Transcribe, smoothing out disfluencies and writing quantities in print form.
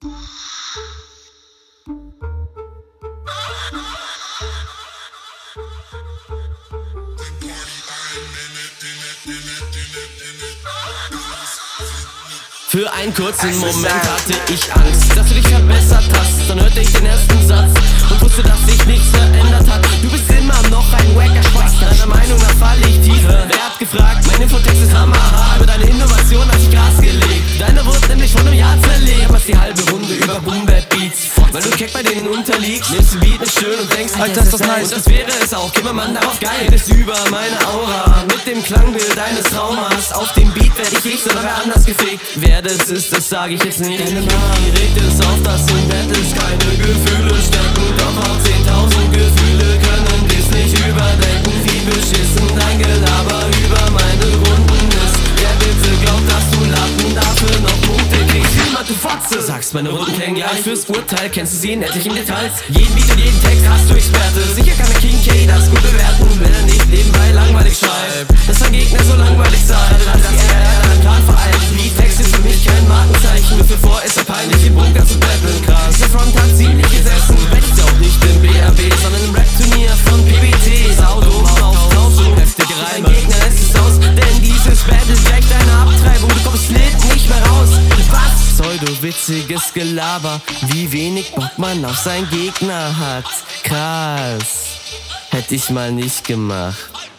Für einen kurzen Moment hatte ich Angst, dass du dich verbessert hast. Dann hörte ich den ersten Satz und wusste, dass sich nichts verändert hat. Du bist immer noch ein wacker Spaß, deiner Meinung nach falle ich tief. Wer hat gefragt? Mein Infotext ist hammerhart. Über deine Innovation hat sich Gras gelegt. Deine wurde nämlich vor einem Jahr zerlegt. Was die halbe Runde über Boom-Bap-Beats. Weil du keck bei denen unterliegst, nimmst du Beat nicht schön und denkst, Alter, ist das nice. Und das wäre es auch, gib mir Mann darauf geil. Ist über meine Aura, mit dem Klangbild deines Traumas. Auf dem Beat werd ich so lange anders gefickt. Wer das ist, das sag ich jetzt nicht. Deine Mama regt es auf, dass in Battles keine Gefühle stecken. Doch auch 10.000 Gefühle können dies nicht überdecken. Wie beschissen dein Gelaber über meine Runden ist. Wer bitte glaubt, dass du Lappen dafür noch Punkte kriegst? Niemand, du Fotze! Sagst, meine Runden klingen gleich fürs Urteil. Kennst du sie in etlichen Details? Jeden Beat und jeden Text hast du Experte. Sicher kann der King K das gut bewerten, wenn er nicht nebenbei langweilig schreibt. Dass sein Gegner so langweilig sei, dass er einen Plan vereint. Beat-Text ist für mich kein Markenzeichen. Nur für vor ist er peinlich, im Bunker zu battlen. Krass, der Front hat ziemlich gesessen. Wächst auch nicht im BRB, sondern im Rap-Turnier von PBT. Saudumm auf so heftige Reime. Mein Gegner ist es aus, denn dieses Battle gleicht eine Abtreibung. Du kommst nicht mehr raus. Was? Pseudo-witziges Gelaber. Wie wenig Bock man auf seinen Gegner hat. Krass, hätte ich mal nicht gemacht.